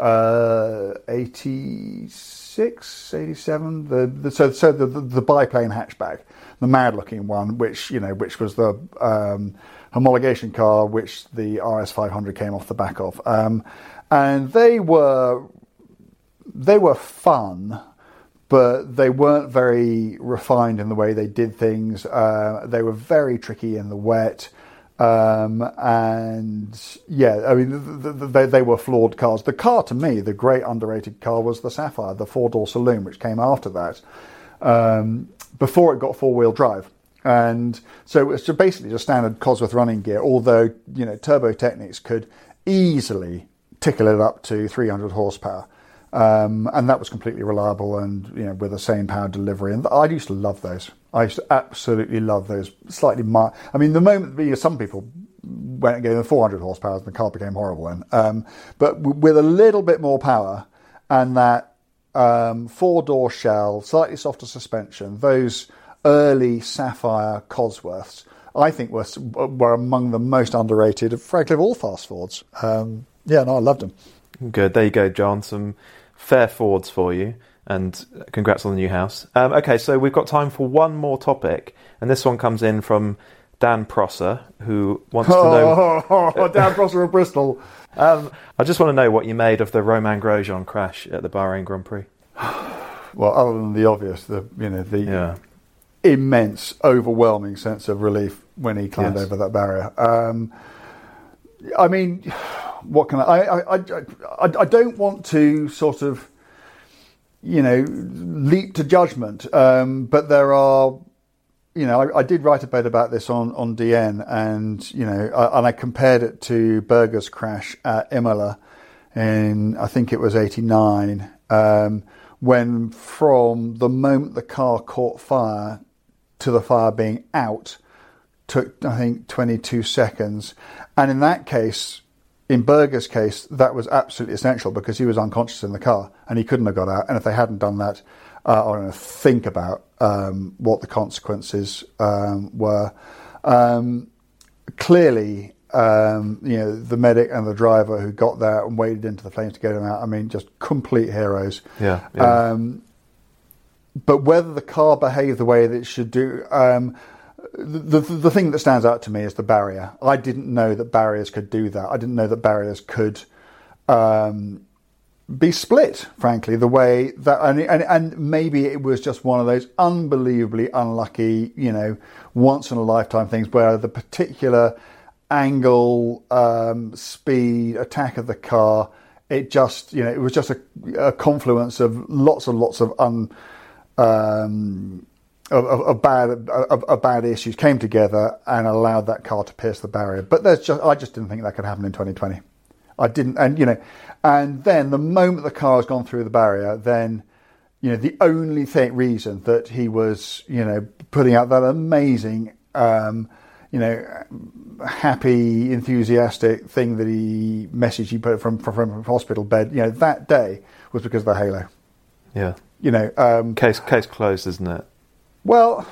86, 87? The biplane hatchback, the mad-looking one, which was the homologation car, which the RS500 came off the back of. And they were fun, but they weren't very refined in the way they did things. They were very tricky in the wet. And yeah, I mean, they were flawed cars. The car, to me, the great underrated car was the Sapphire, the four-door saloon, which came after that, before it got four-wheel drive. And so it's basically just standard Cosworth running gear, although, Turbo Technics could easily tickle it up to 300 horsepower. And that was completely reliable and, with a same power delivery. And I used to love those. I used to absolutely love those. Slightly the moment, some people went and gave them 400 horsepower and the car became horrible then. But with a little bit more power and that four-door shell, slightly softer suspension, those early Sapphire Cosworths, I think were among the most underrated, frankly, of all fast Fords. I loved them. Good. There you go, John. Some fair Fords for you. And congrats on the new house. Okay, so we've got time for one more topic. And this one comes in from Dan Prosser, who wants to know... Dan Prosser of Bristol. I just want to know what you made of the Romain Grosjean crash at the Bahrain Grand Prix. Well, other than the obvious, the immense, overwhelming sense of relief when he climbed over that barrier. I mean, what can I don't want to sort of, leap to judgment, but there are, I did write a bit about this on DN, and I compared it to Berger's crash at Imola in, I think it was 89, when from the moment the car caught fire to the fire being out took, I think, 22 seconds. And in that case, in Berger's case, that was absolutely essential because he was unconscious in the car and he couldn't have got out. And if they hadn't done that, I don't know, think about what the consequences were. Clearly, the medic and the driver who got there and waded into the flames to get him out, I mean, just complete heroes. Yeah. But whether the car behaved the way that it should do, the thing that stands out to me is the barrier. I didn't know that barriers could do that. I didn't know that barriers could be split, frankly, the way that... And maybe it was just one of those unbelievably unlucky, once-in-a-lifetime things where the particular angle, speed, attack of the car, it just, it was just a confluence of lots and lots of bad issues came together and allowed that car to pierce the barrier. But I just didn't think that could happen in 2020. I didn't, and then the moment the car has gone through the barrier, then, the only reason that he was, putting out that amazing, happy, enthusiastic thing that message he put from hospital bed, that day was because of the halo. Yeah. Case closed, isn't it? Well,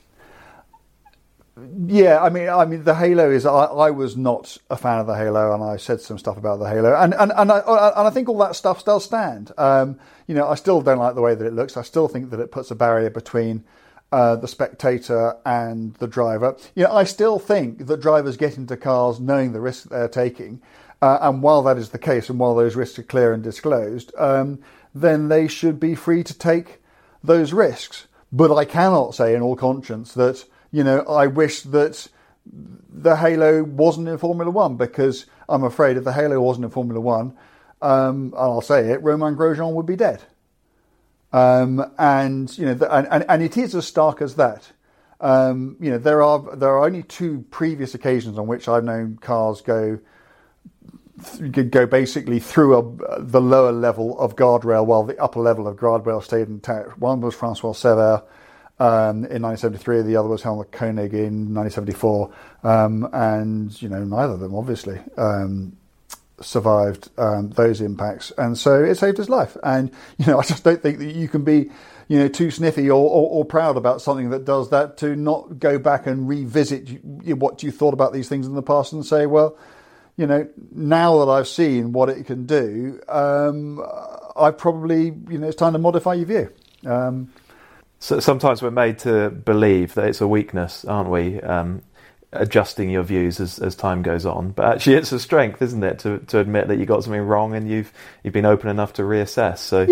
yeah. I mean, the halo is. I was not a fan of the halo, and I said some stuff about the halo, and I think all that stuff still stand. I still don't like the way that it looks. I still think that it puts a barrier between the spectator and the driver. I still think that drivers get into cars knowing the risks they're taking, and while that is the case, and while those risks are clear and disclosed, then they should be free to take those risks. But I cannot say in all conscience that, I wish that the halo wasn't in Formula One, because I'm afraid if the halo wasn't in Formula One, and I'll say it, Romain Grosjean would be dead. And it is as stark as that. There are only two previous occasions on which I've known cars go basically through the lower level of guardrail while the upper level of guardrail stayed intact. One was Francois Sever in 1973, the other was Helmut Koenig in 1974, and neither of them obviously survived those impacts, and so it saved his life. And I just don't think that you can be too sniffy or proud about something that does that, to not go back and revisit what you thought about these things in the past and say, well, now that I've seen what it can do, I probably, it's time to modify your view. So sometimes we're made to believe that it's a weakness, aren't we? Adjusting your views as time goes on, but actually it's a strength, isn't it, to admit that you got something wrong and you've been open enough to reassess. So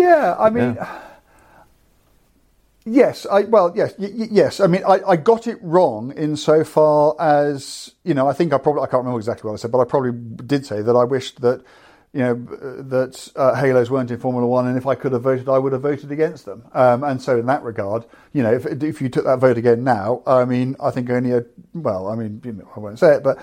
yes. I mean, I got it wrong insofar as I think I can't remember exactly what I said, but I probably did say that I wished that that Halos weren't in Formula One, and if I could have voted, I would have voted against them. And so in that regard, if you took that vote again now, I mean, I think only I won't say it, but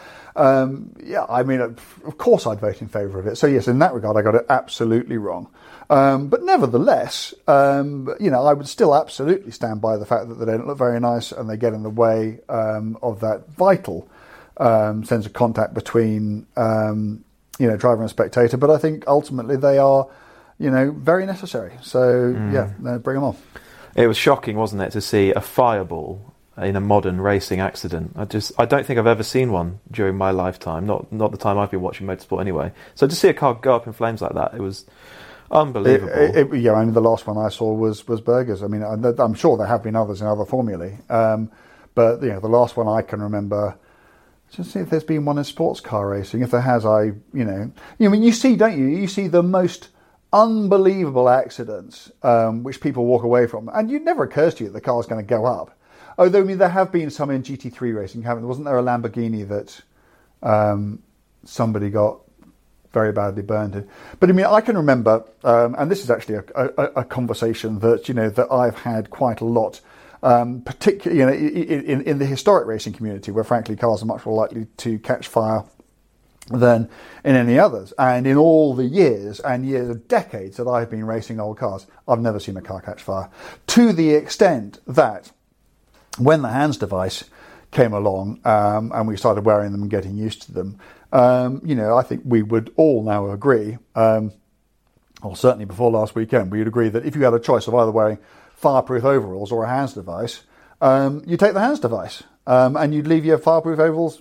of course I'd vote in favour of it. So yes, in that regard, I got it absolutely wrong. But nevertheless, I would still absolutely stand by the fact that they don't look very nice and they get in the way of that vital sense of contact between driver and spectator. But I think ultimately they are, very necessary. So bring them on. It was shocking, wasn't it, to see a fireball in a modern racing accident. I don't think I've ever seen one during my lifetime. Not the time I've been watching motorsport anyway. So to see a car go up in flames like that, it was unbelievable. The last one I saw was Berger's. I mean, I'm sure there have been others in other formulae, but the last one I can remember. Just see if there's been one in sports car racing. If there has, you see, don't you? You see the most unbelievable accidents, which people walk away from, and it never occurs to you that the car's going to go up. Although, there have been some in GT3 racing, wasn't there a Lamborghini that somebody got very badly burned in? But I can remember, and this is actually a conversation that that I've had quite a lot. Particularly, in the historic racing community, where frankly cars are much more likely to catch fire than in any others. And in all the years of decades that I've been racing old cars, I've never seen a car catch fire. To the extent that when the HANS device came along and we started wearing them and getting used to them, I think we would all now agree, or certainly before last weekend, we would agree that if you had a choice of either wearing fireproof overalls or a HANS device, you take the HANS device, and you'd leave your fireproof overalls,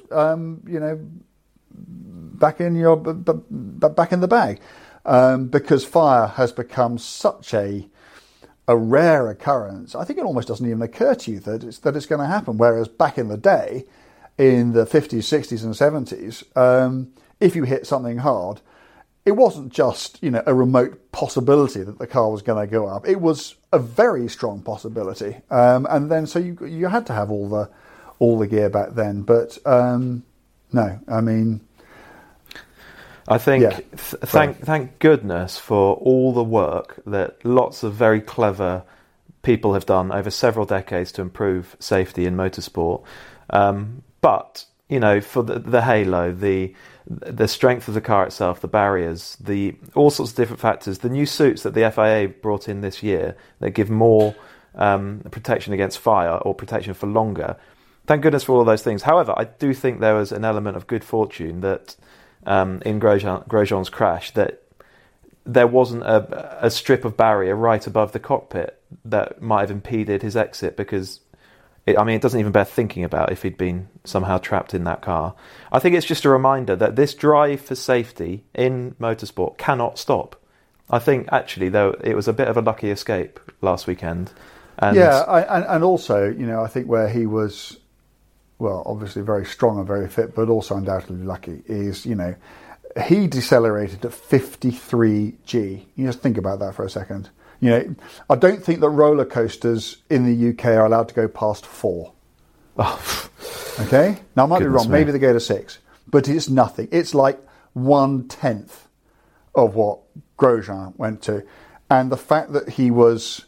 back in the bag, because fire has become such a rare occurrence. I think it almost doesn't even occur to you that it's going to happen. Whereas back in the day, in the 50s, 60s, and 70s, if you hit something hard, it wasn't just a remote possibility that the car was going to go up. It was a very strong possibility, and then so you had to have all the gear back then. But no, I mean, I think thank goodness for all the work that lots of very clever people have done over several decades to improve safety in motorsport. But for the halo, the strength of the car itself, the barriers, all sorts of different factors, the new suits that the FIA brought in this year that give more protection against fire or protection for longer. Thank goodness for all of those things. However, I do think there was an element of good fortune that in Grosjean's crash, that there wasn't a strip of barrier right above the cockpit that might have impeded his exit, because it doesn't even bear thinking about if he'd been somehow trapped in that car. I think it's just a reminder that this drive for safety in motorsport cannot stop. I think, actually, though, it was a bit of a lucky escape last weekend. And also, I think where he was, well, obviously very strong and very fit, but also undoubtedly lucky, is, he decelerated at 53G. You just think about that for a second. I don't think that roller coasters in the UK are allowed to go past 4. Oh. Okay? Now, I might be wrong. Me. Maybe they go to 6. But it's nothing. It's like 1/10 of what Grosjean went to. And the fact that he was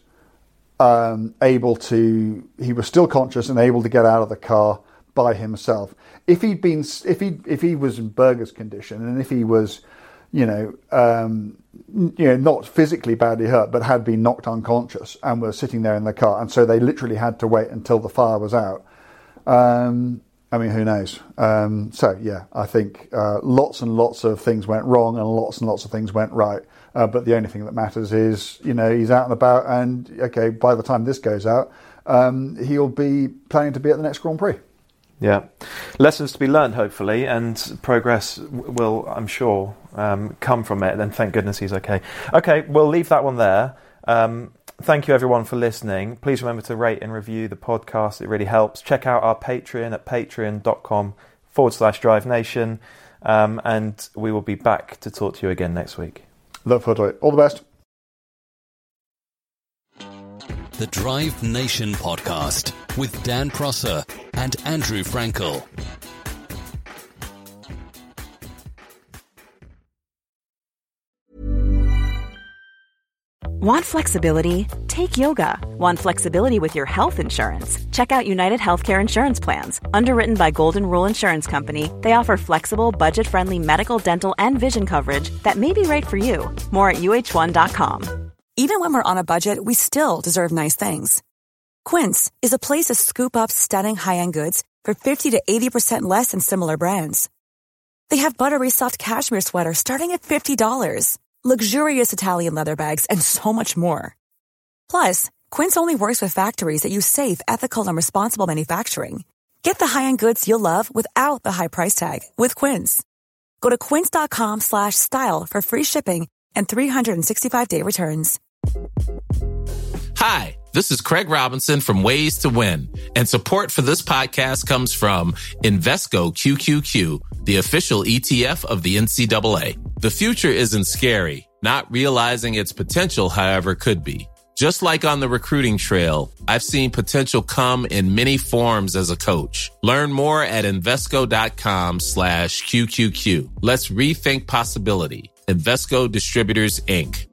he was still conscious and able to get out of the car by himself. If he was in Berger's condition, and if he was, not physically badly hurt, but had been knocked unconscious and was sitting there in the car, and so they literally had to wait until the fire was out. Who knows? I think lots and lots of things went wrong and lots of things went right. But the only thing that matters is, he's out and about, and okay, by the time this goes out, he'll be planning to be at the next Grand Prix. Yeah. Lessons to be learned, hopefully, and progress will, I'm sure, come from it. Then thank goodness he's okay. Okay, we'll leave that one there. Thank you, everyone, for listening. Please remember to rate and review the podcast. It really helps. Check out our Patreon at patreon.com/Drive Nation. And we will be back to talk to you again next week. Look forward to it. All the best. The Drive Nation podcast with Dan Prosser and Andrew Frankel. Want flexibility? Take yoga. Want flexibility with your health insurance? Check out United Healthcare Insurance Plans. Underwritten by Golden Rule Insurance Company, they offer flexible, budget-friendly medical, dental, and vision coverage that may be right for you. More at uh1.com. Even when we're on a budget, we still deserve nice things. Quince is a place to scoop up stunning high-end goods for 50 to 80% less than similar brands. They have buttery soft cashmere sweaters starting at $50, luxurious Italian leather bags, and so much more. Plus, Quince only works with factories that use safe, ethical, and responsible manufacturing. Get the high-end goods you'll love without the high price tag with Quince. Go to quince.com/style for free shipping and 365-day returns. Hi, this is Craig Robinson from Ways to Win, and support for this podcast comes from Invesco QQQ, the official ETF of the NCAA. The future isn't scary. Not realizing its potential, however, could be. Just like on the recruiting trail, I've seen potential come in many forms as a coach. Learn more at Invesco.com/QQQ. Let's rethink possibility. Invesco Distributors, Inc.